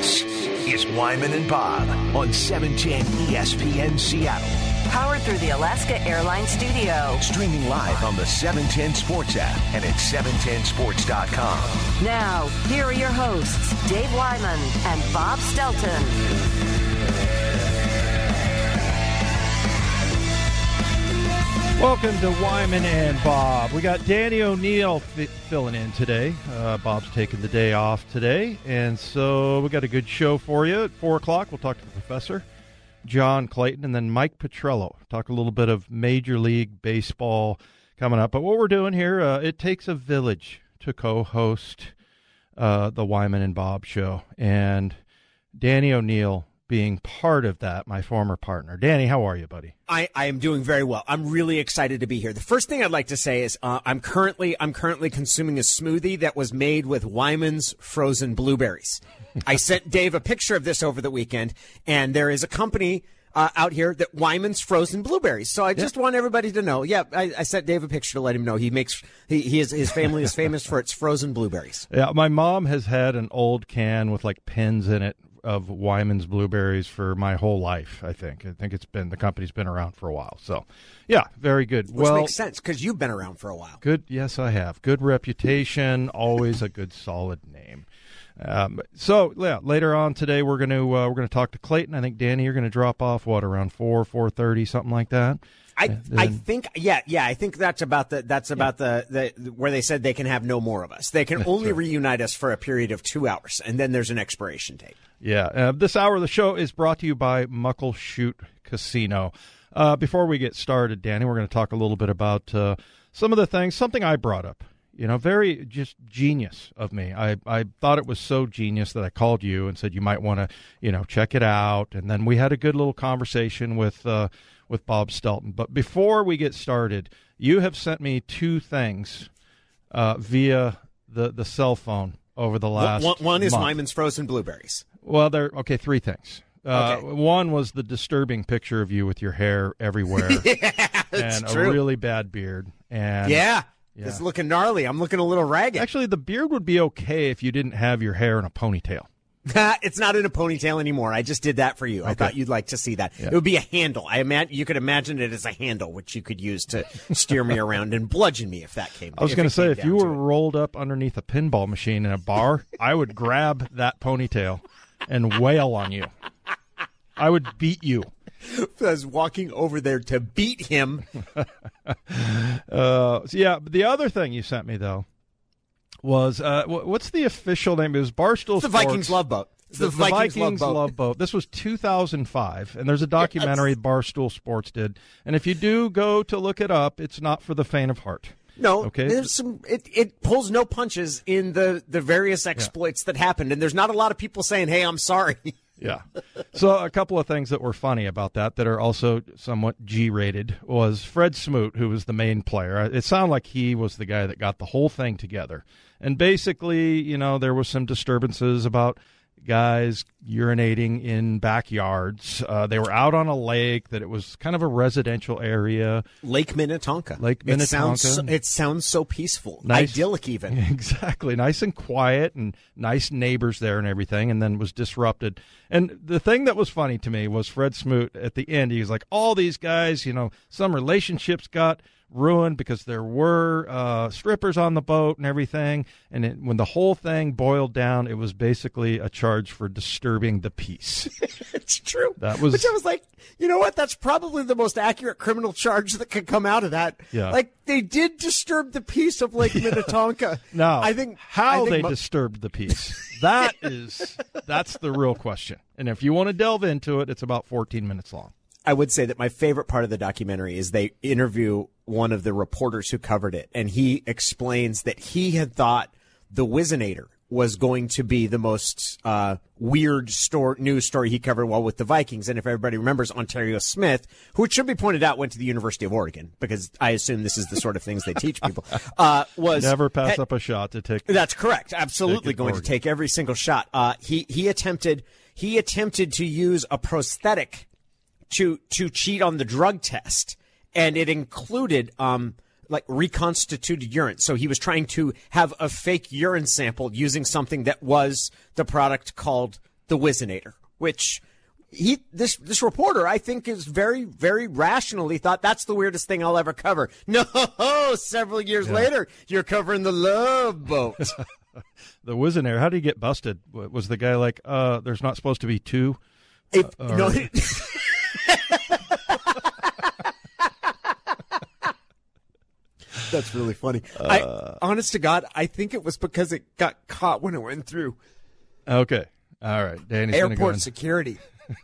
This is Wyman and Bob on 710 ESPN Seattle. Powered through the Alaska Airlines studio. Streaming live on the 710 Sports app and at 710sports.com. Now, here are your hosts, Dave Wyman and Bob Stelton. Welcome to Wyman and Bob. We got Danny O'Neill filling in today. Bob's taking the day off today, and so we got a good show for you. At 4 o'clock, we'll talk to the professor, John Clayton, and then Mike Petrello. Talk a little bit of Major League Baseball coming up. But what we're doing here, it takes a village to co-host the Wyman and Bob show, and Danny O'Neill being part of that, my former partner. Danny, how are you, buddy? I am doing very well. I'm really excited to be here. The first thing I'd like to say is I'm currently consuming a smoothie that was made with Wyman's frozen blueberries. I sent Dave a picture of this over the weekend, and there is a company out here that Wyman's frozen blueberries. So I just want everybody to know. Yeah, I sent Dave a picture to let him know his family is famous for its frozen blueberries. Yeah, my mom has had an old can with like pins in it of Wyman's blueberries for my whole life, I think. The company's been around for a while. So, yeah, very good. Which makes sense, because you've been around for a while. Good, yes, I have. Good reputation, always a good, solid name. So, yeah, later on today, we're gonna talk to Clayton. I think, Danny, you're going to drop off, around 4:30, something like that? I think that's about the where they said they can have no more of us. They can only reunite us for a period of 2 hours, and then there's an expiration date. Yeah. This hour of the show is brought to you by Muckleshoot Casino. Before we get started, Danny, we're going to talk a little bit about some of the things, something I brought up. Very just genius of me. I thought it was so genius that I called you and said you might want to, check it out. And then we had a good little conversation with Bob Stelton. But before we get started, you have sent me two things via the cell phone over the last One is month. Wyman's frozen blueberries. Well, three things. Okay. One was the disturbing picture of you with your hair everywhere. Yeah, and true. a really bad beard. And Yeah. It's looking gnarly. I'm looking a little ragged. Actually, the beard would be okay if you didn't have your hair in a ponytail. It's not in a ponytail anymore. I just did that for you. Okay. I thought you'd like to see that. Yeah. It would be a handle. You could imagine it as a handle, which you could use to steer me around and bludgeon me if that came. I was going to say, if you were rolled up underneath a pinball machine in a bar, I would grab that ponytail and wail on you. I would beat you. I was walking over there to beat him. The other thing you sent me, though, was what's the official name? It was Barstool Sports. The Vikings Love Boat. The Vikings Love Boat. This was 2005, and there's a documentary Barstool Sports did. And if you do go to look it up, it's not for the faint of heart. No, okay. There's it pulls no punches in the various exploits that happened, and there's not a lot of people saying, "Hey, I'm sorry." Yeah. So a couple of things that were funny about that are also somewhat G-rated was Fred Smoot, who was the main player. It sounded like he was the guy that got the whole thing together. And basically, there was some disturbances about guys urinating in backyards. They were out on a lake that it was kind of a residential area. Lake Minnetonka. It sounds so peaceful. Nice, idyllic even. Exactly. Nice and quiet and nice neighbors there and everything, and then was disrupted. And the thing that was funny to me was Fred Smoot at the end. He was like, all these guys, some relationships got ruined because there were strippers on the boat and everything. And when the whole thing boiled down, it was basically a charge for disturbing the peace. It's true. Which I was like, you know what? That's probably the most accurate criminal charge that could come out of that. Yeah. Like, they did disturb the peace of Lake Minnetonka. Now, I think they disturbed the peace. That's the real question. And if you want to delve into it, it's about 14 minutes long. I would say that my favorite part of the documentary is they interview one of the reporters who covered it, and he explains that he had thought the Whizzinator was going to be the most weird news story he covered while with the Vikings. And if everybody remembers, Ontario Smith, who it should be pointed out went to the University of Oregon, because I assume this is the sort of things they teach people, was never pass up a shot to take. That's correct. Absolutely going to take every single shot. He attempted to use a prosthetic to cheat on the drug test, and it included like reconstituted urine. So he was trying to have a fake urine sample using something that was the product called the Whizzinator, which this reporter, I think, is very, very rationally thought that's the weirdest thing I'll ever cover. No, several years later, you're covering the Love Boat. The Whizzinator. How did he get busted? Was the guy like, there's not supposed to be two? No. That's really funny. Honest to God, I think it was because it got caught when it went through. Okay. All right. Danny's airport security.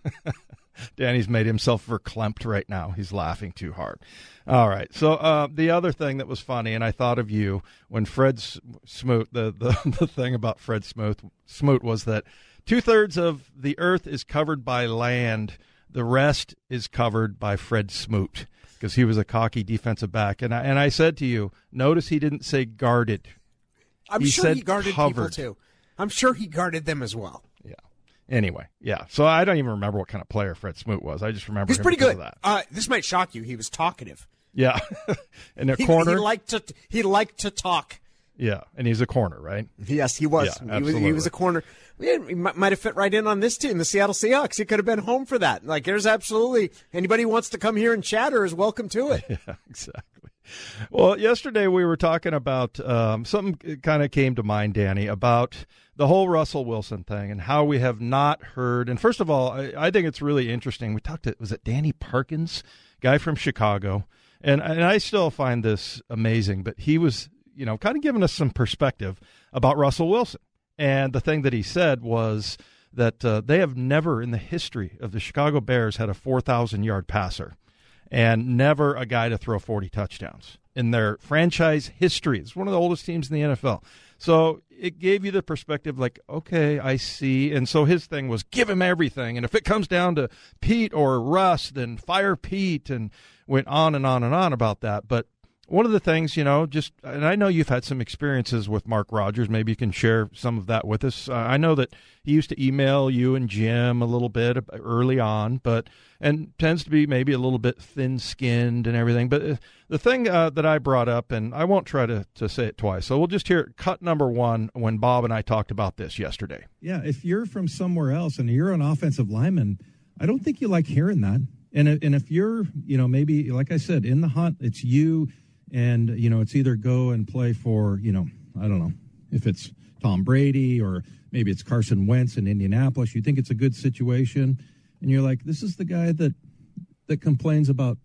Danny's made himself verklempt right now. He's laughing too hard. All right. So the other thing that was funny, and I thought of you when Fred Smoot, the thing about Fred Smoot was that 2/3 of the earth is covered by land. The rest is covered by Fred Smoot, because he was a cocky defensive back. And I said to you, notice he didn't say guarded. I'm sure he guarded covered. People, too. I'm sure he guarded them as well. Yeah. Anyway, yeah. So I don't even remember what kind of player Fred Smoot was. I just remember he's him pretty good. Of that. This might shock you. He was talkative. Yeah. In a corner. He liked to talk. Yeah, and he's a corner, right? Yes, he was. Yeah, he was a corner. He might have fit right in on this team, the Seattle Seahawks. He could have been home for that. Like, there's absolutely anybody who wants to come here and chatter is welcome to it. Yeah, exactly. Well, yesterday we were talking about something kind of came to mind, Danny, about the whole Russell Wilson thing and how we have not heard. And first of all, I think it's really interesting. We talked to, was it Danny Parkins, guy from Chicago? And I still find this amazing, but he was, kind of giving us some perspective about Russell Wilson. And the thing that he said was that they have never in the history of the Chicago Bears had a 4,000-yard passer and never a guy to throw 40 touchdowns in their franchise history. It's one of the oldest teams in the NFL. So it gave you the perspective like, okay, I see. And so his thing was give him everything. And if it comes down to Pete or Russ, then fire Pete, and went on and on and on about that. But one of the things, and I know you've had some experiences with Mark Rogers. Maybe you can share some of that with us. I know that he used to email you and Jim a little bit early on, and tends to be maybe a little bit thin-skinned and everything. But the thing that I brought up, and I won't try to say it twice, so we'll just hear cut number one when Bob and I talked about this yesterday. Yeah, if you're from somewhere else and you're an offensive lineman, I don't think you like hearing that. And if you're, maybe, like I said, in the hunt, it's you. And, it's either go and play for, I don't know, if it's Tom Brady or maybe it's Carson Wentz in Indianapolis. You think it's a good situation. And you're like, this is the guy that complains about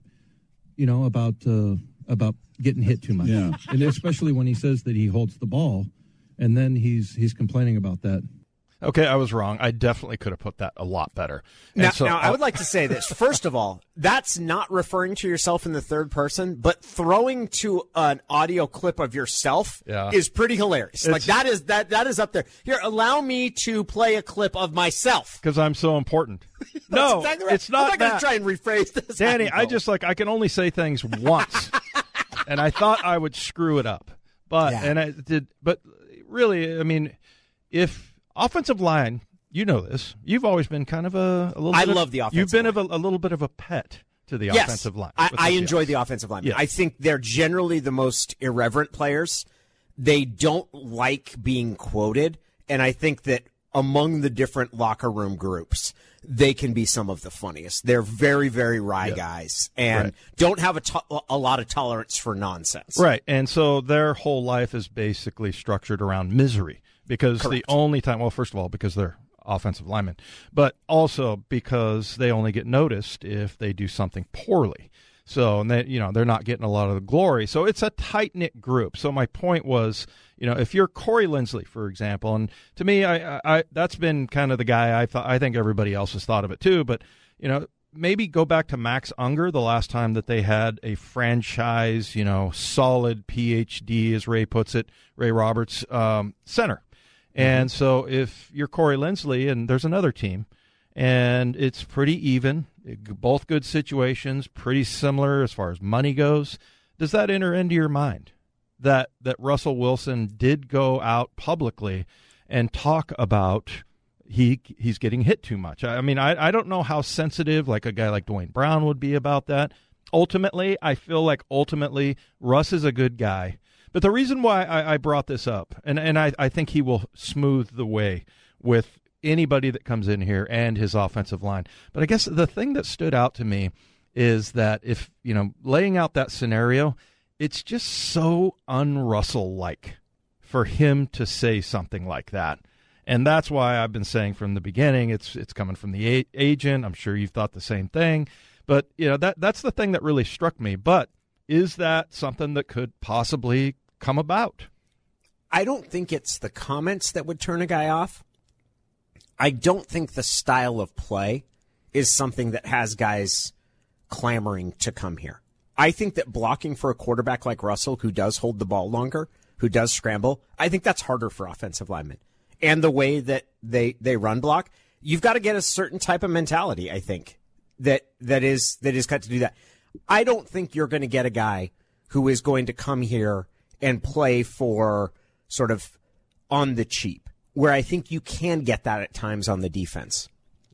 getting hit too much. Yeah. And especially when he says that he holds the ball and then he's complaining about that. Okay, I was wrong. I definitely could have put that a lot better. Now, I would like to say this. First of all, that's not referring to yourself in the third person, but throwing to an audio clip of yourself is pretty hilarious. Like that is up there. Here, allow me to play a clip of myself. Because I'm so important. No, exactly right. It's not I'm not going to try and rephrase this. Danny, I can only say things once. And I thought I would screw it up. But really, I mean, if offensive line, this. You've always been kind of a little. I love the offensive. You've been a little bit of a pet to the offensive line. I enjoy the offensive line. Yes. I think they're generally the most irreverent players. They don't like being quoted, and I think that among the different locker room groups, they can be some of the funniest. They're very, very wry guys and don't have a lot of tolerance for nonsense. Right, and so their whole life is basically structured around misery. Because the only time, well, first of all, because they're offensive linemen, but also because they only get noticed if they do something poorly. So, and they're not getting a lot of the glory. So it's a tight-knit group. So my point was, if you're Corey Linsley, for example, and to me, I that's been kind of the guy I think everybody else has thought of it too, but, maybe go back to Max Unger, the last time that they had a franchise, solid PhD, as Ray puts it, Ray Roberts, center. And so if you're Corey Linsley and there's another team and it's pretty even, both good situations, pretty similar as far as money goes, does that enter into your mind that Russell Wilson did go out publicly and talk about he's getting hit too much? I mean, I don't know how sensitive like a guy like Dwayne Brown would be about that. Ultimately, I feel like Russ is a good guy. But the reason why I brought this up, and I think he will smooth the way with anybody that comes in here and his offensive line. But I guess the thing that stood out to me is that if, laying out that scenario, it's just so un-Russell-like for him to say something like that. And that's why I've been saying from the beginning, it's coming from the agent. I'm sure you've thought the same thing. But, that's the thing that really struck me. But is that something that could possibly come about? I don't think it's the comments that would turn a guy off. I don't think the style of play is something that has guys clamoring to come here. I think that blocking for a quarterback like Russell, who does hold the ball longer, who does scramble, I think that's harder for offensive linemen. And the way that they run block, you've got to get a certain type of mentality, I think, that is cut to do that. I don't think you're going to get a guy who is going to come here and play for sort of on the cheap, where I think you can get that at times on the defense.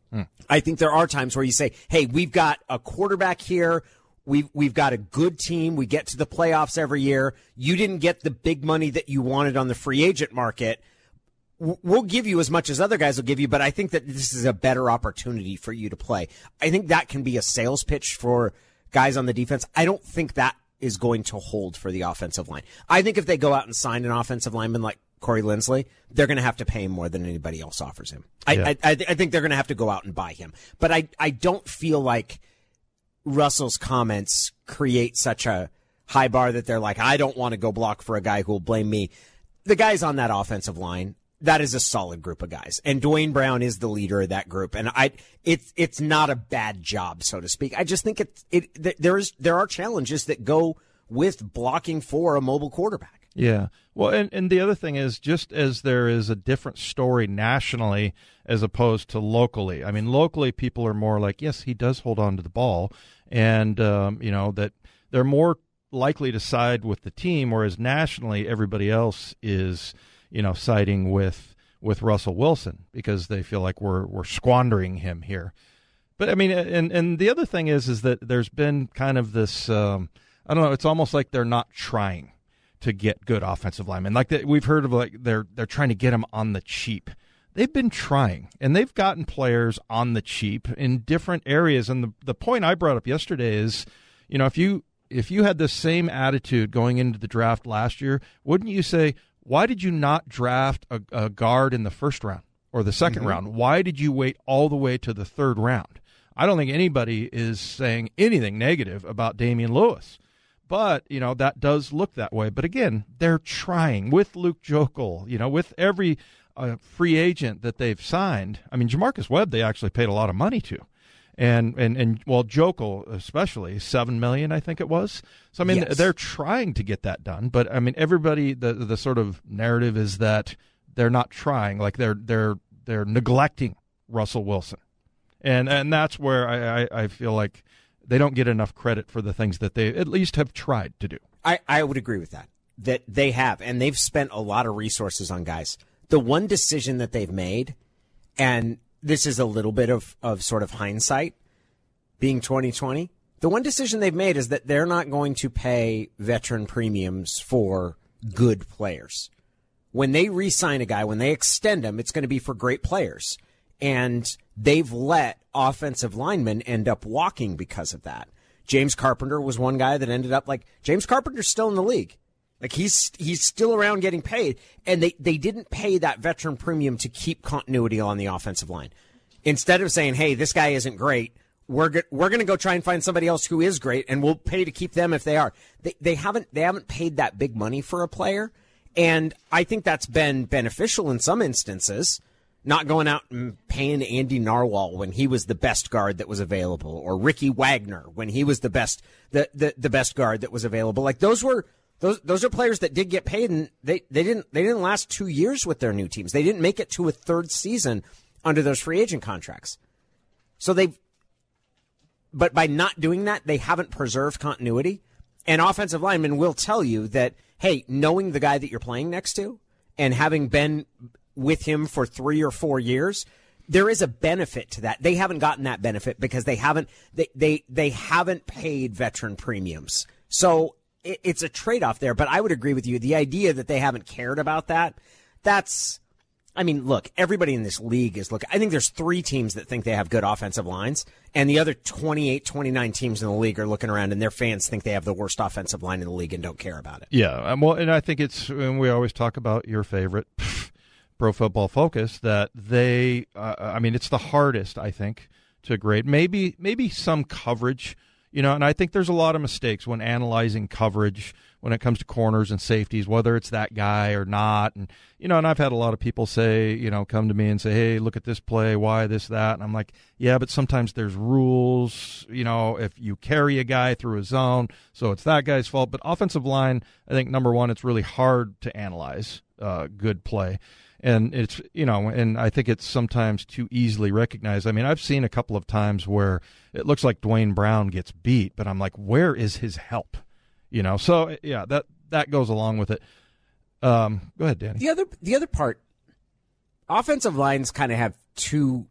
I think there are times where you say, hey, we've got a quarterback here. We've got a good team. We get to the playoffs every year. You didn't get the big money that you wanted on the free agent market. We'll give you as much as other guys will give you, but I think that this is a better opportunity for you to play. I think that can be a sales pitch for guys on the defense. I don't think that is going to hold for the offensive line. I think if they go out and sign an offensive lineman like Corey Linsley, they're going to have to pay him more than anybody else offers him. Yeah. I think they're going to have to go out and buy him. But I don't feel like Russell's comments create such a high bar that they're like, I don't want to go block for a guy who will blame me. The guys on that offensive line, that is a solid group of guys. And Dwayne Brown is the leader of that group. And it's not a bad job, so to speak. I just think there are challenges that go with blocking for a mobile quarterback. Yeah. Well, and the other thing is, just as there is a different story nationally as opposed to locally. I mean, locally people are more like, yes, he does hold on to the ball, and that they're more likely to side with the team, whereas nationally everybody else is siding with Russell Wilson because they feel like we're squandering him here. But I mean, and the other thing is that there's been kind of this, I don't know, it's almost like they're not trying to get good offensive linemen. Like we've heard of, like they're trying to get them on the cheap. They've been trying, and they've gotten players on the cheap in different areas. And the point I brought up yesterday is, if you had the same attitude going into the draft last year, wouldn't you say, why did you not draft a guard in the first round or the second round? Why did you wait all the way to the third round? I don't think anybody is saying anything negative about Damian Lewis. But, that does look that way. But again, they're trying with Luke Joeckel, with every free agent that they've signed. I mean, Jamarcus Webb, they actually paid a lot of money to. And Joeckel especially, $7 million, I think it was. So, I mean, yes, they're trying to get that done. But, I mean, everybody, the sort of narrative is that they're not trying, like they're neglecting Russell Wilson. And that's where I feel like they don't get enough credit for the things that they at least have tried to do. I would agree with that they have, and they've spent a lot of resources on guys. The one decision that they've made, and this is a little bit of sort of hindsight, being 2020, the one decision they've made is that they're not going to pay veteran premiums for good players. When they re-sign a guy, when they extend him, it's going to be for great players. And they've let offensive linemen end up walking because of that. James Carpenter was one guy that ended up James Carpenter's still in the league. Like he's still around getting paid, and they didn't pay that veteran premium to keep continuity on the offensive line. Instead of saying, hey, this guy isn't great, we're going to go try and find somebody else who is great, and we'll pay to keep them if they are. They haven't paid that big money for a player, and I think that's been beneficial in some instances. Not going out and paying Andy Narwhal when he was the best guard that was available, or Ricky Wagner when he was the best guard that was available. Like those are players that did get paid, and they didn't last 2 years with their new teams. They didn't make it to a third season under those free agent contracts. So but by not doing that, they haven't preserved continuity. And offensive linemen will tell you that, hey, knowing the guy that you're playing next to and having been with him for 3 or 4 years, there is a benefit to that. They haven't gotten that benefit because they haven't paid veteran premiums. So it's a trade-off there, but I would agree with you. The idea that they haven't cared about that's I mean, look, everybody in this league is looking. I think there's 3 teams that think they have good offensive lines, and the other 28, 29 teams in the league are looking around, and their fans think they have the worst offensive line in the league and don't care about it. Yeah, well, and I think and we always talk about your favorite, Pro Football Focus, that they, it's the hardest, I think, to grade. Maybe some coverage, and I think there's a lot of mistakes when analyzing coverage when it comes to corners and safeties, whether it's that guy or not. And, and I've had a lot of people say, come to me and say, hey, look at this play, why this, that. And I'm like, yeah, but sometimes there's rules, if you carry a guy through a zone, so it's that guy's fault. But offensive line, I think, number one, it's really hard to analyze good play. And it's, and I think it's sometimes too easily recognized. I mean, I've seen a couple of times where it looks like Dwayne Brown gets beat, but I'm like, where is his help? So yeah, that goes along with it. Go ahead, Danny. The other part, offensive lines kind of have two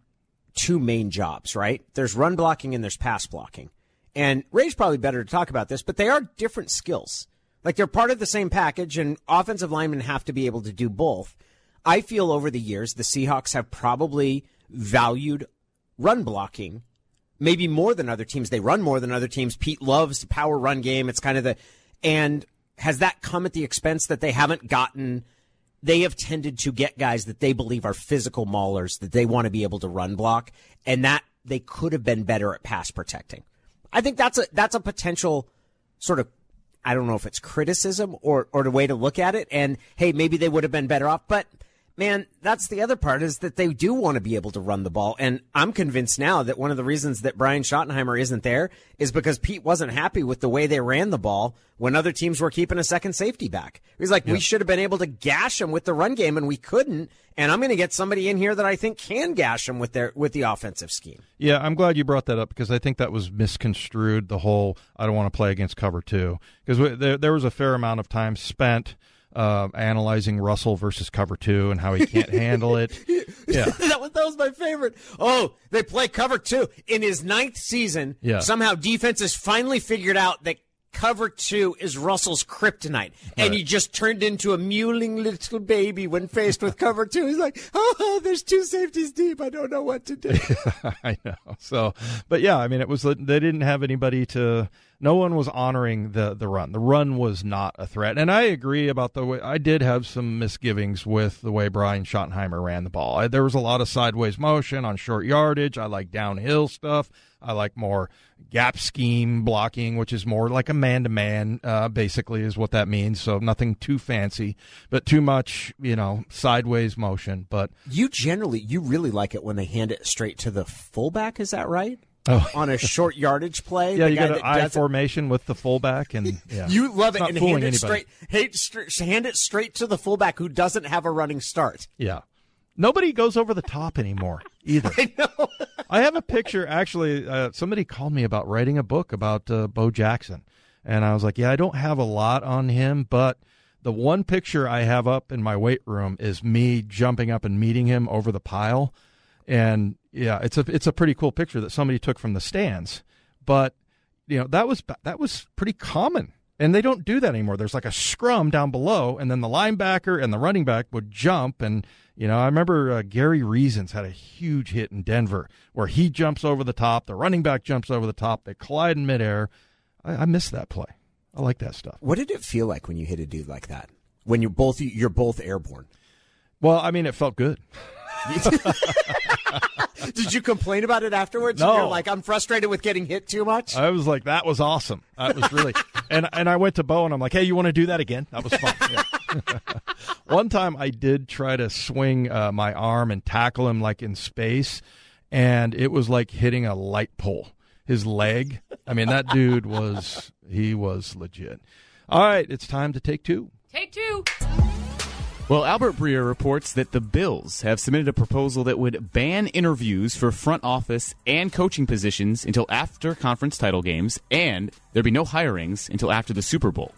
main jobs, right? There's run blocking and there's pass blocking. And Ray's probably better to talk about this, but they are different skills. Like, they're part of the same package, and offensive linemen have to be able to do both. I feel over the years the Seahawks have probably valued run blocking maybe more than other teams. They run more than other teams. Pete loves the power run game. It's kind of and has that come at the expense that they haven't gotten? They have tended to get guys that they believe are physical maulers that they want to be able to run block, and that they could have been better at pass protecting. I think that's a potential sort of, I don't know if it's criticism or the way to look at it. And hey, maybe they would have been better off, but man, that's the other part, is that they do want to be able to run the ball. And I'm convinced now that one of the reasons that Brian Schottenheimer isn't there is because Pete wasn't happy with the way they ran the ball when other teams were keeping a second safety back. He's like, we should have been able to gash them with the run game, and we couldn't. And I'm going to get somebody in here that I think can gash them with the offensive scheme. Yeah, I'm glad you brought that up, because I think that was misconstrued, the whole I don't want to play against cover two. Because there was a fair amount of time spent analyzing Russell versus cover two and how he can't handle it. Yeah, that was my favorite. Oh, they play cover two in his 9th season. Yeah. Somehow defenses finally figured out that cover two is Russell's kryptonite, and he just turned into a mewling little baby when faced with cover two. He's like, oh, there's 2 safeties deep. I don't know what to do. I know. So, but yeah, I mean, it was, they didn't have anybody to. No one was honoring the run. The run was not a threat. And I agree about the way, I did have some misgivings with the way Brian Schottenheimer ran the ball. There was a lot of sideways motion on short yardage. I like downhill stuff. I like more gap scheme blocking, which is more like a man-to-man, basically is what that means. So nothing too fancy, but too much, sideways motion. But you really like it when they hand it straight to the fullback. Is that right? Oh. On a short yardage play. Yeah, you got an I formation with the fullback, and yeah. You love it, and hand it straight to the fullback who doesn't have a running start. Yeah. Nobody goes over the top anymore either. I know. I have a picture, actually, somebody called me about writing a book about Bo Jackson, and I was like, yeah, I don't have a lot on him, but the one picture I have up in my weight room is me jumping up and meeting him over the pile. And yeah, it's a pretty cool picture that somebody took from the stands, but that was pretty common, and they don't do that anymore. There's like a scrum down below, and then the linebacker and the running back would jump. And I remember Gary Reasons had a huge hit in Denver where he jumps over the top, the running back jumps over the top, they collide in midair. I miss that play. I like that stuff. What did it feel like when you hit a dude like that? When you're both airborne? Well, I mean, it felt good. Did you complain about it afterwards? No. You're like, I'm frustrated with getting hit too much? I was like, that was awesome. That was really and I went to Bo and I'm like, hey, you want to do that again? That was fun. Yeah. One time I did try to swing my arm and tackle him like in space, and it was like hitting a light pole. His leg. I mean, that dude was legit. All right, it's time to take two. Take two. Well, Albert Breer reports that the Bills have submitted a proposal that would ban interviews for front office and coaching positions until after conference title games, and there'd be no hirings until after the Super Bowl.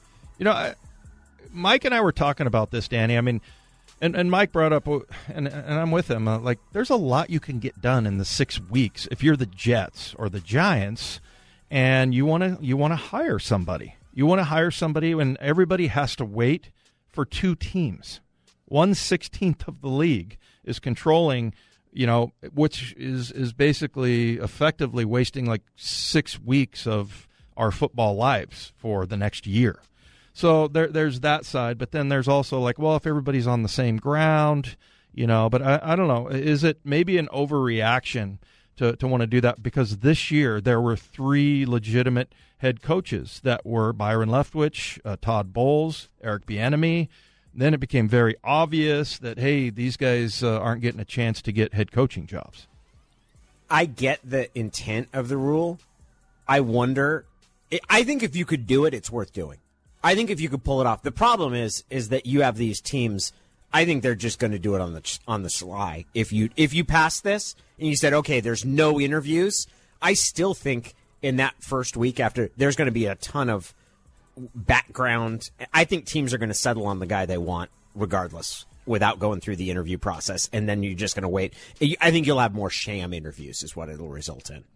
Mike and I were talking about this, Danny. I mean, and Mike brought up, and I'm with him, like there's a lot you can get done in the 6 weeks if you're the Jets or the Giants, and you want to hire somebody. You want to hire somebody when everybody has to wait for 2 teams. 1/16 of the league is controlling, which is basically effectively wasting like 6 weeks of our football lives for the next year. So there's that side, but then there's also like, well, if everybody's on the same ground, but I don't know. Is it maybe an overreaction to want to do that? Because this year there were 3 legitimate head coaches that were Byron Leftwich, Todd Bowles, Eric Bieniemy. Then it became very obvious that, hey, these guys aren't getting a chance to get head coaching jobs. I get the intent of the rule. I wonder. I think if you could do it, it's worth doing. I think if you could pull it off. The problem is that you have these teams. I think they're just going to do it on the sly. If you pass this and you said, okay, there's no interviews, I still think in that first week after there's going to be a ton of background. I think teams are going to settle on the guy they want regardless without going through the interview process, and then you're just going to wait. I think you'll have more sham interviews is what it'll result in.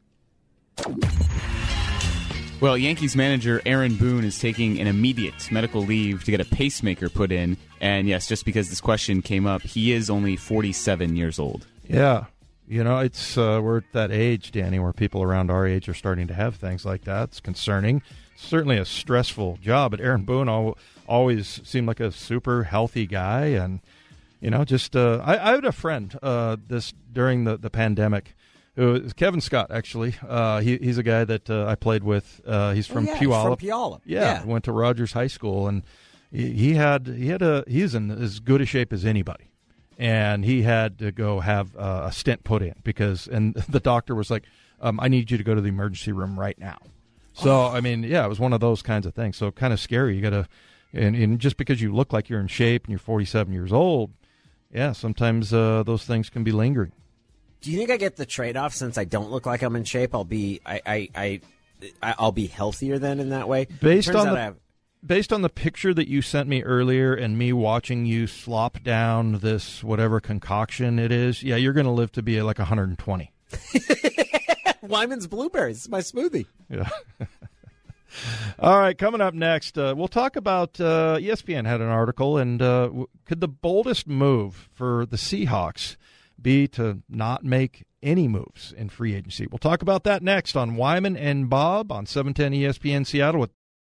Well, Yankees manager Aaron Boone is taking an immediate medical leave to get a pacemaker put in. And yes, just because this question came up, he is only 47 years old. Yeah. It's we're at that age, Danny, where people around our age are starting to have things like that. It's concerning. It's certainly a stressful job, but Aaron Boone always seemed like a super healthy guy. And, I had a friend during the pandemic. Kevin Scott, actually. He's a guy that I played with. He's from Puyallup. From Puyallup. Yeah, went to Rogers High School, and he's in as good a shape as anybody. And he had to go have a stent put in and the doctor was like, I need you to go to the emergency room right now. So, it was one of those kinds of things. So kind of scary. You got to, and just because you look like you're in shape and you're 47 years old, sometimes those things can be lingering. Do you think I get the trade-off since I don't look like I'm in shape? I'll be healthier then in that way. Based on the picture that you sent me earlier and me watching you slop down this whatever concoction it is, you're going to live to be like 120. Wyman's Blueberries. It's my smoothie. Yeah. All right, coming up next, we'll talk about ESPN had an article, and could the boldest move for the Seahawks be to not make any moves in free agency? We'll talk about that next on Wyman and Bob on 710 ESPN Seattle.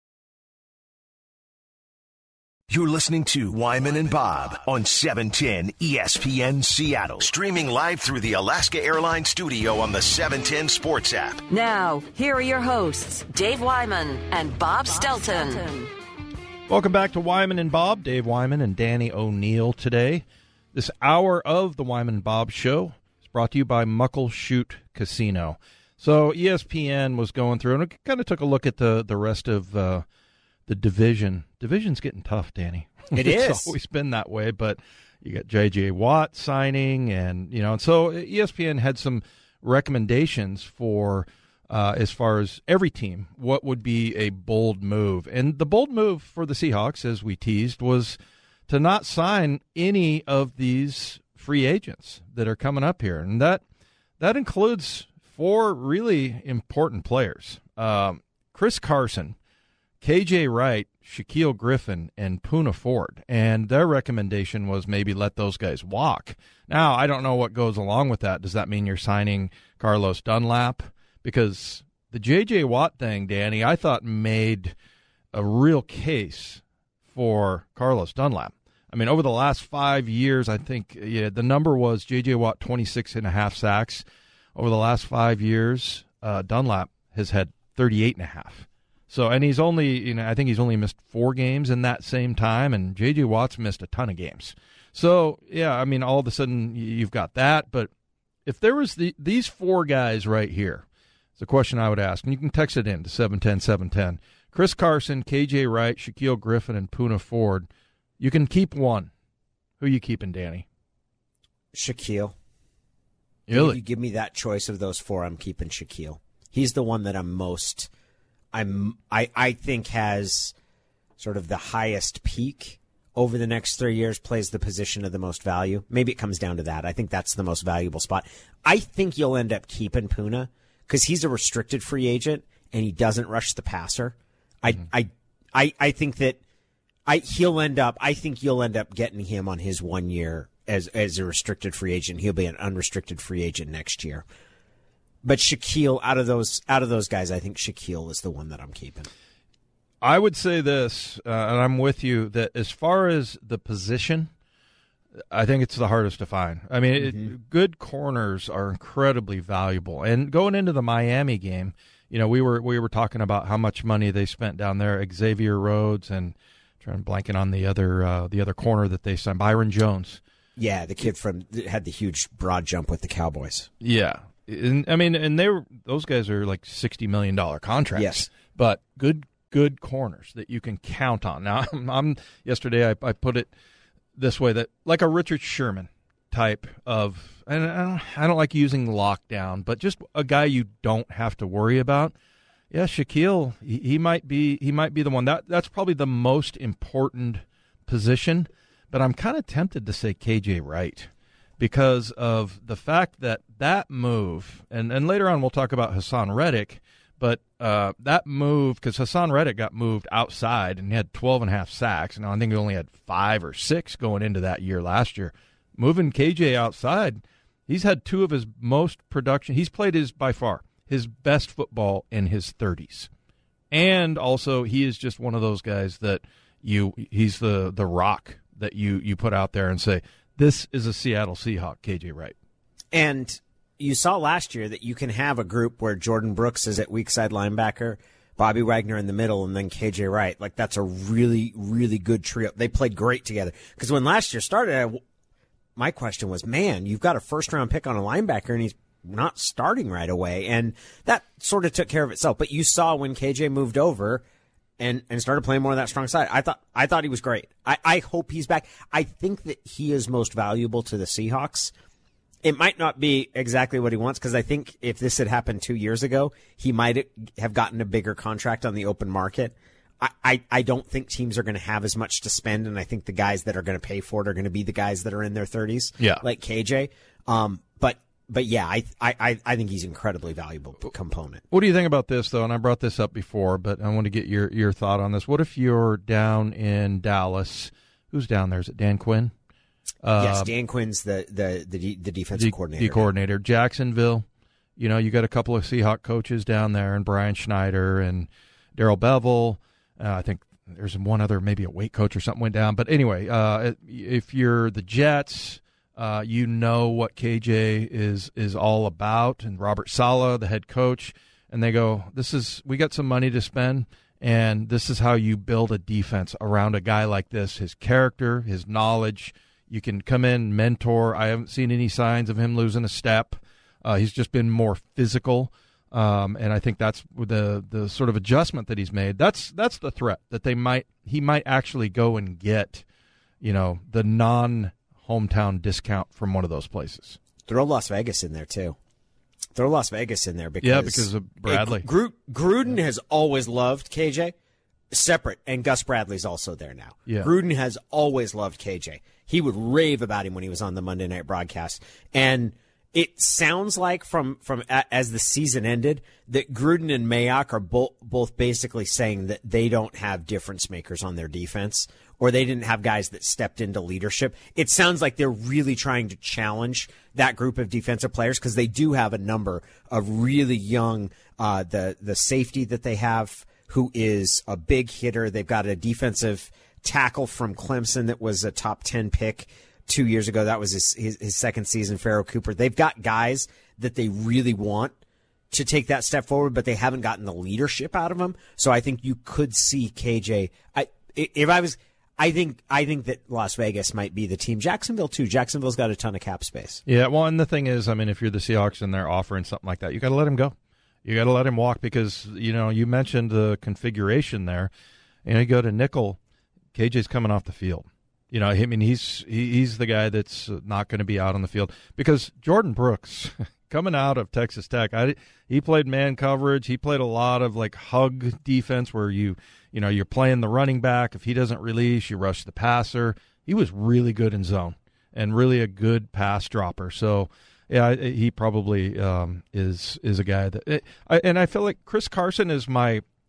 You're listening to Wyman and Bob on 710 ESPN Seattle. Streaming live through the Alaska Airlines studio on the 710 Sports app. Now, here are your hosts, Dave Wyman and Bob Stelton. Welcome back to Wyman and Bob. Dave Wyman and Danny O'Neill today. This hour of the Wyman and Bob Show is brought to you by Muckleshoot Casino. So ESPN was going through, and we kind of took a look at the rest of the division. Division's getting tough, Danny. It's always been that way, but you got J.J. Watt signing, and so ESPN had some recommendations for as far as every team, what would be a bold move. And the bold move for the Seahawks, as we teased, was to not sign any of these free agents that are coming up here. And that includes 4 really important players. Chris Carson, K.J. Wright, Shaquille Griffin, and Poona Ford. And their recommendation was maybe let those guys walk. Now, I don't know what goes along with that. Does that mean you're signing Carlos Dunlap? Because the J.J. Watt thing, Danny, I thought made a real case for Carlos Dunlap. Over the last 5 years, I think the number was J.J. Watt 26.5 sacks. Over the last 5 years, Dunlap has had 38.5. So, and he's only, I think he's only missed 4 games in that same time, and J.J. Watt's missed a ton of games. So, all of a sudden you've got that. But if there was these 4 guys right here, it's a question I would ask, and you can text it in to 710-710. Chris Carson, K.J. Wright, Shaquille Griffin, and Poona Ford. You can keep one. Who you keeping, Danny? Shaquille. Really? If you give me that choice of those 4, I'm keeping Shaquille. He's the one that I think has sort of the highest peak over the next 3 years, plays the position of the most value. Maybe it comes down to that. I think that's the most valuable spot. I think you'll end up keeping Poona because he's a restricted free agent and he doesn't rush the passer. I think that I think you'll end up getting him on his 1 year as a restricted free agent. He'll be an unrestricted free agent next year. But Shaquille, out of those guys, I think Shaquille is the one that I'm keeping. I would say this, and I'm with you, that as far as the position, I think it's the hardest to find. I mean, good corners are incredibly valuable. And going into the Miami game, we were talking about how much money they spent down there. Xavier Rhodes and blanking on the other corner that they signed, Byron Jones. Yeah, the kid had the huge broad jump with the Cowboys. Yeah. And those guys are like $60 million contracts. Yes. But good corners that you can count on. Now, yesterday I put it this way, that like a Richard Sherman type of, and I don't like using lockdown, but just a guy you don't have to worry about. Yeah, Shaquille, he might be the one. That's probably the most important position, but I'm kind of tempted to say KJ Wright, because of the fact that move, and later on we'll talk about Hassan Reddick, but that move, because Hassan Reddick got moved outside and he had 12.5 sacks, and I think he only had 5 or 6 going into that year last year. Moving KJ outside, he's had 2 of his most production. He's played by far his best football in his 30s. And also he is just one of those guys that he's the rock that you put out there and say, this is a Seattle Seahawk, KJ Wright. And you saw last year that you can have a group where Jordan Brooks is at weak side linebacker, Bobby Wagner in the middle, and then KJ Wright. Like, that's a really, really good trio. They played great together. Because when last year started, my question was, man, you've got a first-round pick on a linebacker, and he's not starting right away. And that sort of took care of itself. But you saw when KJ moved over and started playing more of that strong side, I thought he was great. I hope he's back. I think that he is most valuable to the Seahawks. It might not be exactly what he wants, because I think if this had happened 2 years ago, he might have gotten a bigger contract on the open market. I don't think teams are going to have as much to spend, and I think the guys that are going to pay for it are going to be the guys that are in their 30s, like KJ. But yeah, I think he's an incredibly valuable component. What do you think about this, though? And I brought this up before, but I want to get your thought on this. What if you're down in Dallas? Who's down there? Is it Dan Quinn? Yes, Dan Quinn's the defensive coordinator. The coordinator. Jacksonville, you got a couple of Seahawk coaches down there, and Brian Schneider and Darrell Bevel. I think there's one other, maybe a weight coach or something went down. But anyway, if you're the Jets, you know what KJ is all about, and Robert Saleh, the head coach, and they go, we got some money to spend, and this is how you build a defense around a guy like this, his character, his knowledge. You can come in, mentor. I haven't seen any signs of him losing a step. He's just been more physical, and I think that's the sort of adjustment that he's made. That's the threat, that he might actually go and get, the non-hometown discount from one of those places. Throw Las Vegas in there too. Because of Bradley. Gruden has always loved KJ. Separate, and Gus Bradley's also there now. Yeah. Gruden has always loved KJ. He would rave about him when he was on the Monday night broadcast. And it sounds like from as the season ended that Gruden and Mayock are both basically saying that they don't have difference makers on their defense, or they didn't have guys that stepped into leadership. It sounds like they're really trying to challenge that group of defensive players, because they do have a number of really young, the safety that they have, who is a big hitter. They've got a defensive tackle from Clemson that was a top 10 pick 2 years ago. That was his second season, Pharaoh Cooper. They've got guys that they really want to take that step forward, but they haven't gotten the leadership out of them. So I think you could see KJ. I think that Las Vegas might be the team. Jacksonville too. Jacksonville's got a ton of cap space. Yeah, well, and the thing is, I mean, if you're the Seahawks and they're offering something like that, you got to let him go. You got to let him walk, because, you mentioned the configuration there. You go to nickel, KJ's coming off the field. I mean, he's the guy that's not going to be out on the field, because Jordan Brooks, coming out of Texas Tech, he played man coverage. He played a lot of like hug defense, where you're playing the running back. If he doesn't release, you rush the passer. He was really good in zone and really a good pass dropper. So, yeah, he probably is a guy that, and I feel like Chris Carson is my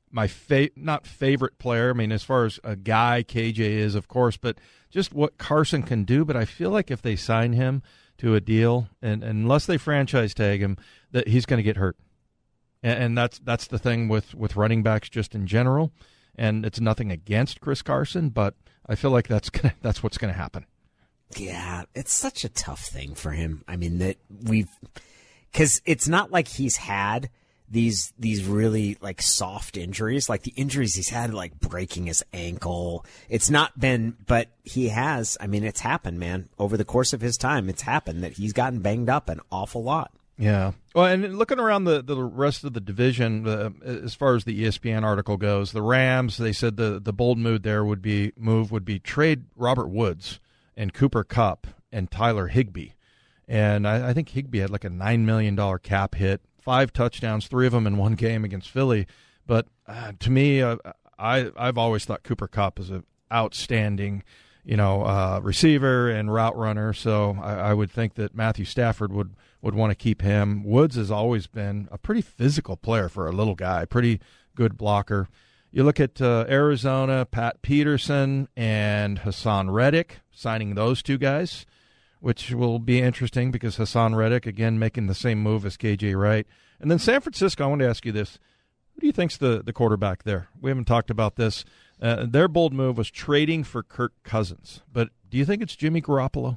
not favorite player. I mean, as far as a guy, KJ is, of course, but just what Carson can do. But I feel like if they sign him to a deal, and unless they franchise tag him, that he's going to get hurt. And that's the thing with running backs just in general. And it's nothing against Chris Carson, but I feel like that's what's going to happen. Yeah, it's such a tough thing for him. I mean, because it's not like he's had these really like soft injuries, like the injuries he's had, like breaking his ankle. It's not been, but he has. I mean, it's happened, man. Over the course of his time, it's happened that he's gotten banged up an awful lot. Yeah. Well, and looking around the rest of the division, as far as the ESPN article goes, the Rams, they said the bold move there would be trade Robert Woods and Cooper Kupp and Tyler Higbee. And I think Higbee had like a $9 million cap hit, 5 touchdowns, 3 of them in one game against Philly. But to me, I've always thought Cooper Kupp is an outstanding, receiver and route runner. So I would think that Matthew Stafford would want to keep him. Woods has always been a pretty physical player for a little guy, pretty good blocker. You look at Arizona, Pat Peterson and Hassan Reddick, signing those 2 guys, which will be interesting because Hassan Reddick, again, making the same move as KJ Wright. And then San Francisco, I want to ask you this. Who do you think's the quarterback there? We haven't talked about this. Their bold move was trading for Kirk Cousins. But do you think it's Jimmy Garoppolo?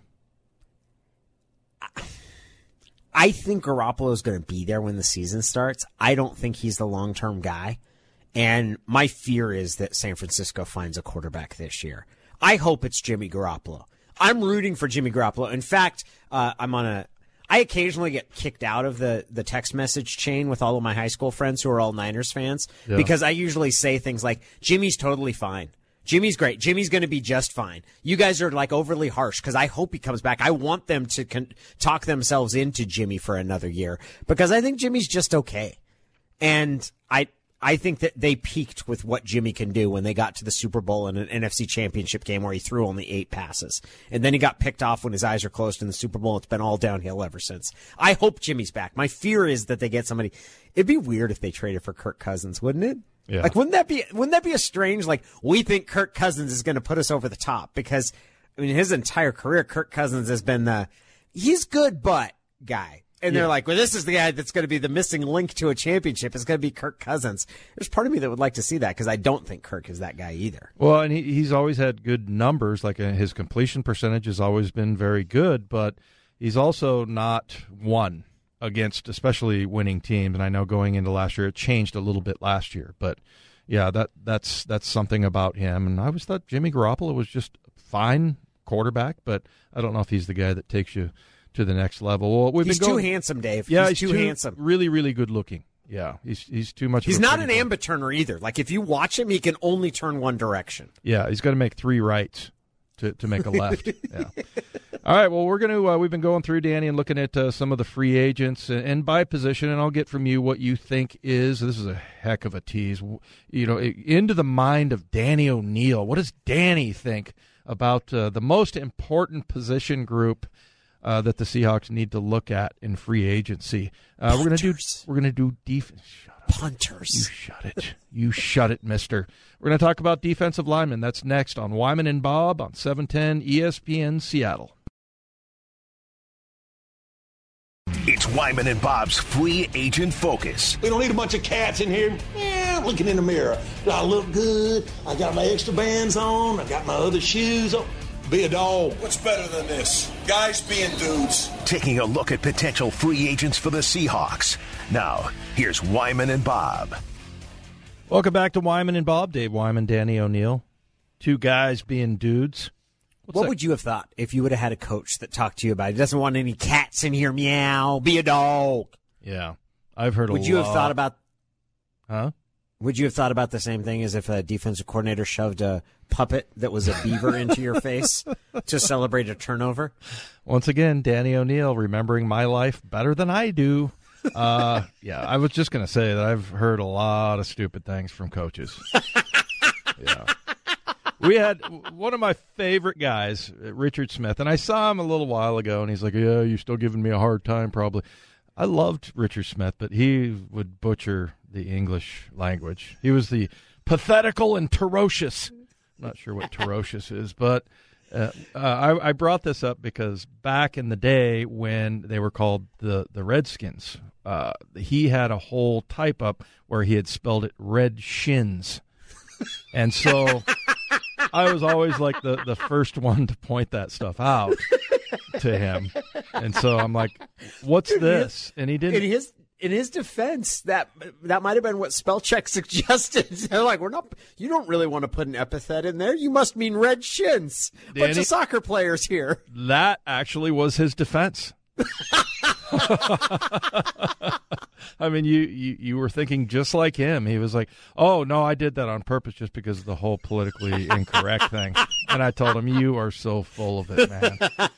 I think Garoppolo is going to be there when the season starts. I don't think he's the long-term guy. And my fear is that San Francisco finds a quarterback this year. I hope it's Jimmy Garoppolo. I'm rooting for Jimmy Garoppolo. In fact, I occasionally get kicked out of the text message chain with all of my high school friends who are all Niners fans because I usually say things like, Jimmy's totally fine. Jimmy's great. Jimmy's going to be just fine. You guys are like overly harsh because I hope he comes back. I want them to talk themselves into Jimmy for another year because I think Jimmy's just okay. And I think that they peaked with what Jimmy can do when they got to the Super Bowl in an NFC Championship game where he threw only 8 passes. And then he got picked off when his eyes are closed in the Super Bowl. It's been all downhill ever since. I hope Jimmy's back. My fear is that they get somebody. It'd be weird if they traded for Kirk Cousins, wouldn't it? Yeah. Like, wouldn't that be a strange, like, we think Kirk Cousins is going to put us over the top? Because, I mean, his entire career, Kirk Cousins has been he's good, but guy. And they're like, well, this is the guy that's going to be the missing link to a championship. It's going to be Kirk Cousins. There's part of me that would like to see that because I don't think Kirk is that guy either. Well, and he's always had good numbers. Like his completion percentage has always been very good, but he's also not won against especially winning teams. And I know going into last year, it changed a little bit last year. But, yeah, that's something about him. And I always thought Jimmy Garoppolo was just a fine quarterback, but I don't know if he's the guy that takes you to the next level. Well, he's too handsome, Dave. Yeah, he's too handsome. Really, really good looking. Yeah, he's too much. He's not an ambi-turner either. Like if you watch him, he can only turn one direction. Yeah, he's got to make 3 rights to make a left. Yeah. All right. Well, we're gonna we've been going through, Danny, and looking at some of the free agents and by position, and I'll get from you what you think is. This is a heck of a tease. Into the mind of Danny O'Neill. What does Danny think about the most important position group that the Seahawks need to look at in free agency? We're gonna do defense. Punters. You shut it, mister. We're gonna talk about defensive linemen. That's next on Wyman and Bob on 710 ESPN Seattle. It's Wyman and Bob's Free Agent Focus. We don't need a bunch of cats in here looking in the mirror. Do I look good? I got my extra bands on. I got my other shoes on. Be a dog. What's better than this? Guys being dudes. Taking a look at potential free agents for the Seahawks. Now, here's Wyman and Bob. Welcome back to Wyman and Bob. Dave Wyman, Danny O'Neill. 2 guys being dudes. What would you have thought if you would have had a coach that talked to you about it? He doesn't want any cats in here. Meow. Be a dog. Yeah. I've heard a lot. Would you have thought about... Huh? Would you have thought about the same thing as if a defensive coordinator shoved a puppet that was a beaver into your face to celebrate a turnover? Once again, Danny O'Neill remembering my life better than I do. Yeah, I was just going to say that I've heard a lot of stupid things from coaches. Yeah. We had one of my favorite guys, Richard Smith, and I saw him a little while ago, and he's like, yeah, you're still giving me a hard time probably. I loved Richard Smith, but he would butcher the English language. He was the pathetical and ferocious. I'm not sure what ferocious is, but I brought this up because back in the day when they were called the Redskins, he had a whole type up where he had spelled it red shins. And so I was always like the first one to point that stuff out to him. And so I'm like, what's this? And he didn't. In his defense, that might have been what spell check suggested. They're like, you don't really want to put an epithet in there. You must mean red shins. Bunch of soccer players here. That actually was his defense. I mean, you were thinking just like him. He was like, oh, no, I did that on purpose just because of the whole politically incorrect thing. And I told him, you are so full of it, man.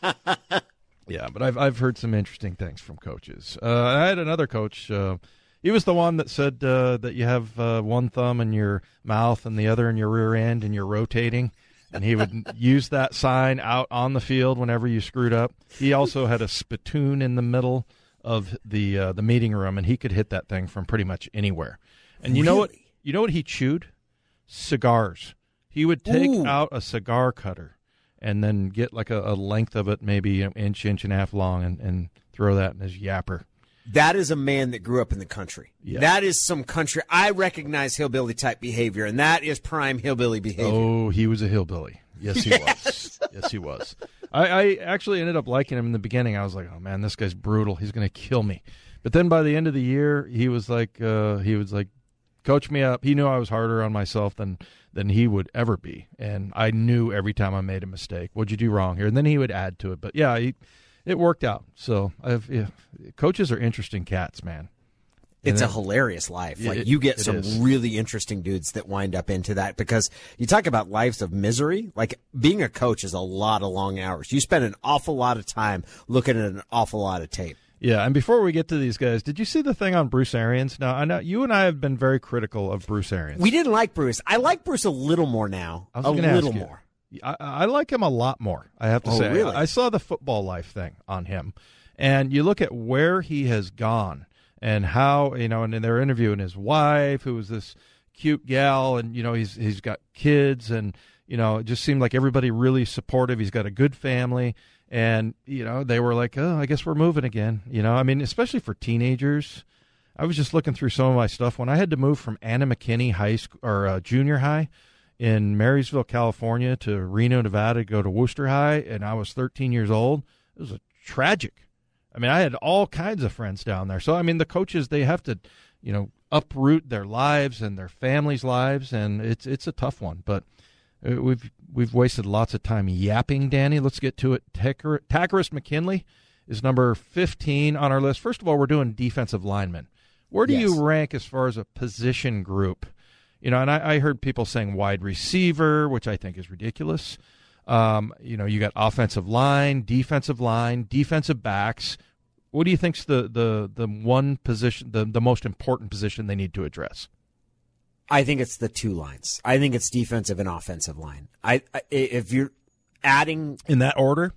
Yeah, but I've heard some interesting things from coaches. I had another coach. He was the one that said that you have one thumb in your mouth and the other in your rear end and you're rotating. And he would use that sign out on the field whenever you screwed up. He also had a spittoon in the middle of the meeting room, and he could hit that thing from pretty much anywhere. And you know what? You know what he chewed? Cigars. He would take out a cigar cutter and then get like a length of it, maybe an inch and a half long, and throw that in his yapper. That is a man that grew up in the country. Yeah. That is some country. I recognize hillbilly-type behavior, and that is prime hillbilly behavior. Oh, he was a hillbilly. Yes, he was. Yes, he was. I actually ended up liking him in the beginning. I was like, oh, man, this guy's brutal. He's going to kill me. But then by the end of the year, he was like, coach me up. He knew I was harder on myself than he would ever be. And I knew every time I made a mistake, what'd you do wrong here? And then he would add to it. But, yeah, it worked out. So coaches are interesting cats, man. It's a hilarious life. You get some really interesting dudes that wind up into that, because you talk about lives of misery. Like, being a coach is a lot of long hours. You spend an awful lot of time looking at an awful lot of tape. Yeah, and before we get to these guys, did you see the thing on Bruce Arians? Now, I know you and I have been very critical of Bruce Arians. We didn't like Bruce. I like Bruce a little more now. A little more. I like him a lot more, I have to say. Really? I saw the football life thing on him, and you look at where he has gone and how, and they're interviewing his wife, who was this cute gal, and, he's got kids, and, it just seemed like everybody really supportive. He's got a good family, and, they were like, oh, I guess we're moving again. I mean, especially for teenagers. I was just looking through some of my stuff. When I had to move from Anna McKinney High School, or junior high, in Marysville, California, to Reno, Nevada, to go to Worcester High, and I was 13 years old. It was tragic. I mean, I had all kinds of friends down there. So, I mean, the coaches, they have to, uproot their lives and their families' lives, and it's a tough one. But we've wasted lots of time yapping, Danny. Let's get to it. Takaris McKinley is number 15 on our list. First of all, we're doing defensive linemen. Where do you rank as far as a position group? And I heard people saying wide receiver, which I think is ridiculous. You got offensive line, defensive backs. What do you think's the one position, the most important position they need to address? I think it's the two lines. I think it's defensive and offensive line. If you're adding in that order,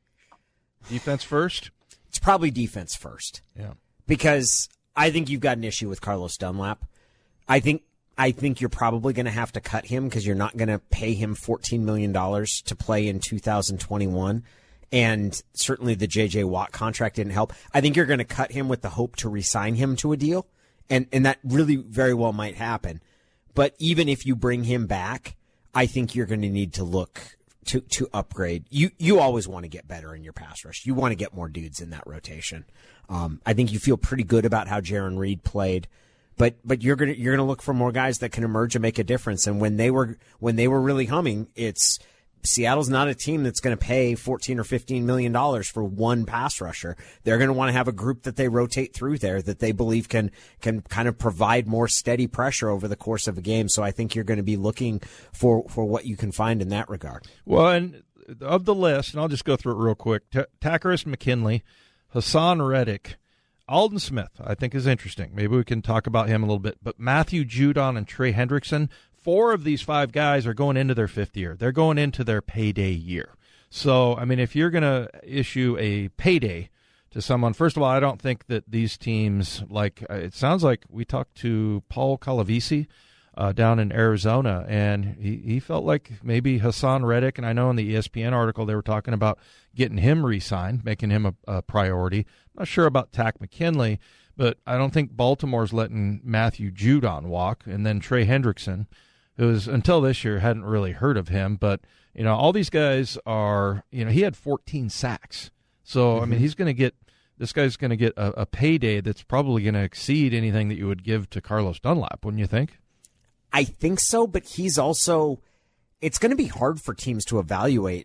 defense first, it's probably defense first. Yeah, because I think you've got an issue with Carlos Dunlap. I think you're probably going to have to cut him, because you're not going to pay him $14 million to play in 2021. And certainly the J.J. Watt contract didn't help. I think you're going to cut him with the hope to re-sign him to a deal. And that really very well might happen. But even if you bring him back, I think you're going to need to look to upgrade. You always want to get better in your pass rush. You want to get more dudes in that rotation. I think you feel pretty good about how Jaron Reed played. But you're gonna look for more guys that can emerge and make a difference. And when they were really humming, Seattle's not a team that's going to pay $14 or $15 million for one pass rusher. They're going to want to have a group that they rotate through there that they believe can kind of provide more steady pressure over the course of a game. So I think you're going to be looking for what you can find in that regard. Well, and of the list, and I'll just go through it real quick: Takaris McKinley, Hassan Reddick, Alden Smith, I think, is interesting. Maybe we can talk about him a little bit. But Matthew Judon and Trey Hendrickson, 4 of these 5 guys are going into their 5th year. They're going into their payday year. So, I mean, if you're going to issue a payday to someone. First of all, I don't think that these teams, like it sounds like we talked to Paul Calavisi down in Arizona, and he felt like maybe Hassan Reddick, and I know in the ESPN article they were talking about getting him re-signed, making him a priority. I'm not sure about Takk McKinley, but I don't think Baltimore's letting Matthew Judon walk, and then Trey Hendrickson, who's until this year hadn't really heard of him, but all these guys are, he had 14 sacks. So, I mean, this guy's going to get a payday that's probably going to exceed anything that you would give to Carlos Dunlap, wouldn't you think? I think so, but he's also, it's going to be hard for teams to evaluate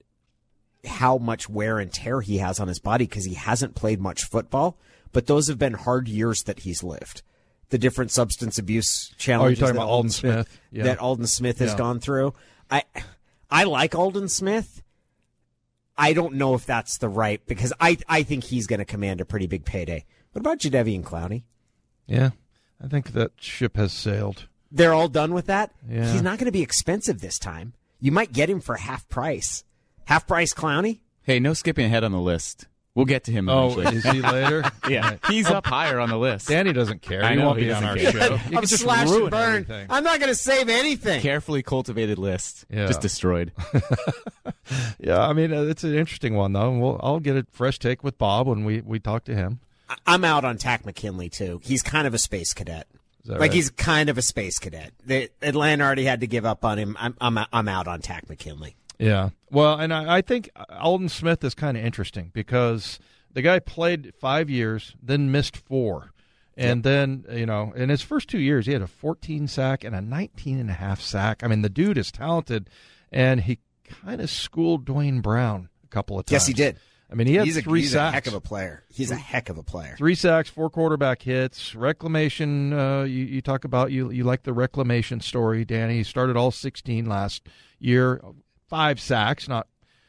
how much wear and tear he has on his body because he hasn't played much football, but those have been hard years that he's lived. The different substance abuse challenges you're talking about Aldon Smith? Yeah. That Aldon Smith has gone through. I like Aldon Smith. I don't know if that's the right, because I think he's going to command a pretty big payday. What about Jadeveon Clowney? Yeah, I think that ship has sailed. They're all done with that? Yeah. He's not going to be expensive this time. You might get him for half price. Half price Clowney? Hey, no skipping ahead on the list. We'll get to him eventually. Oh, is he later? Yeah, he's up higher on the list. Danny doesn't care. I He know, won't he be on doesn't our care. show. You I'm can just slash ruin and burn. everything. I'm not going to save anything. Carefully cultivated list. Yeah. Just destroyed. Yeah, I mean, it's an interesting one, though. I'll get a fresh take with Bob when we talk to him. I'm out on Takk McKinley, too. He's kind of a space cadet. Right? He's kind of a space cadet. Atlanta already had to give up on him. I'm out on Takk McKinley. Yeah. Well, and I think Aldon Smith is kind of interesting because the guy played 5 years, then missed 4. And then, in his first 2 years, he had a 14 sack and a 19.5 sack. I mean, the dude is talented, and he kind of schooled Dwayne Brown a couple of times. Yes, he did. I mean, he had 3 he's sacks. a heck of a player. He's a heck of a player. 3 sacks, 4 quarterback hits, reclamation. You talk about you like the reclamation story, Danny. He started all 16 last year, 5 sacks, not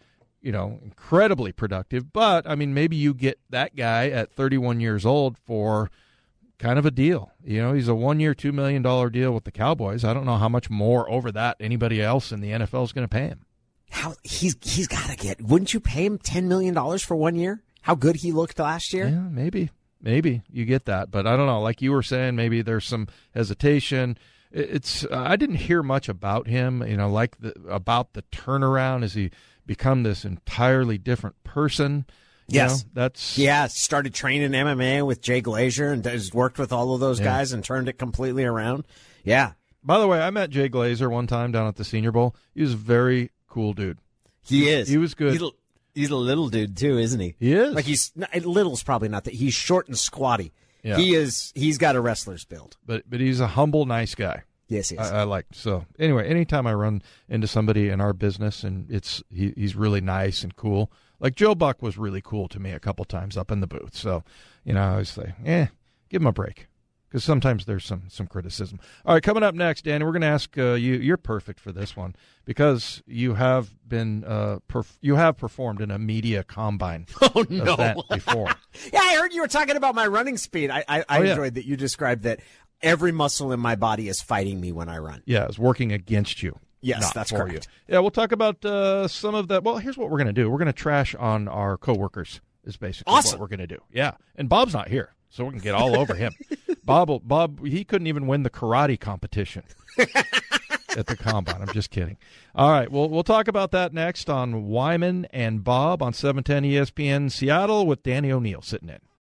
incredibly productive, but I mean maybe you get that guy at 31 years old for kind of a deal. He's a 1-year, $2 million deal with the Cowboys. I don't know how much more over that anybody else in the NFL is going to pay him. How he's got to get? Wouldn't you pay him $10 million for 1 year? How good he looked last year? Yeah, maybe you get that, but I don't know. Like you were saying, maybe there's some hesitation. It's I didn't hear much about him. About the turnaround. Has he become this entirely different person? Yes, that's started training MMA with Jay Glazer and has worked with all of those guys and turned it completely around. Yeah. By the way, I met Jay Glazer one time down at the Senior Bowl. He was a very cool dude. He is. He was good. He's a little dude too, isn't he? He is. Like little's probably not that. He's short and squatty. Yeah. He is. He's got a wrestler's build. But he's a humble, nice guy. Yes, he is. I like. So anyway, anytime I run into somebody in our business and he's really nice and cool. Like Joe Buck was really cool to me a couple times up in the booth. So I always say, give him a break. Because sometimes there's some criticism. All right, coming up next, Danny, we're going to ask you. You're perfect for this one because you have been you have performed in a media combine event before. Yeah, I heard you were talking about my running speed. I enjoyed that you described that every muscle in my body is fighting me when I run. Yeah, it's working against you. Yes, that's correct. Yeah, we'll talk about some of that. Well, here's what we're going to do. We're going to trash on our coworkers. Is basically what we're going to do. Yeah, and Bob's not here, so we can get all over him. Bob, he couldn't even win the karate competition at the combine. I'm just kidding. All right, we'll talk about that next on Wyman and Bob on 710 ESPN Seattle with Danny O'Neill sitting in.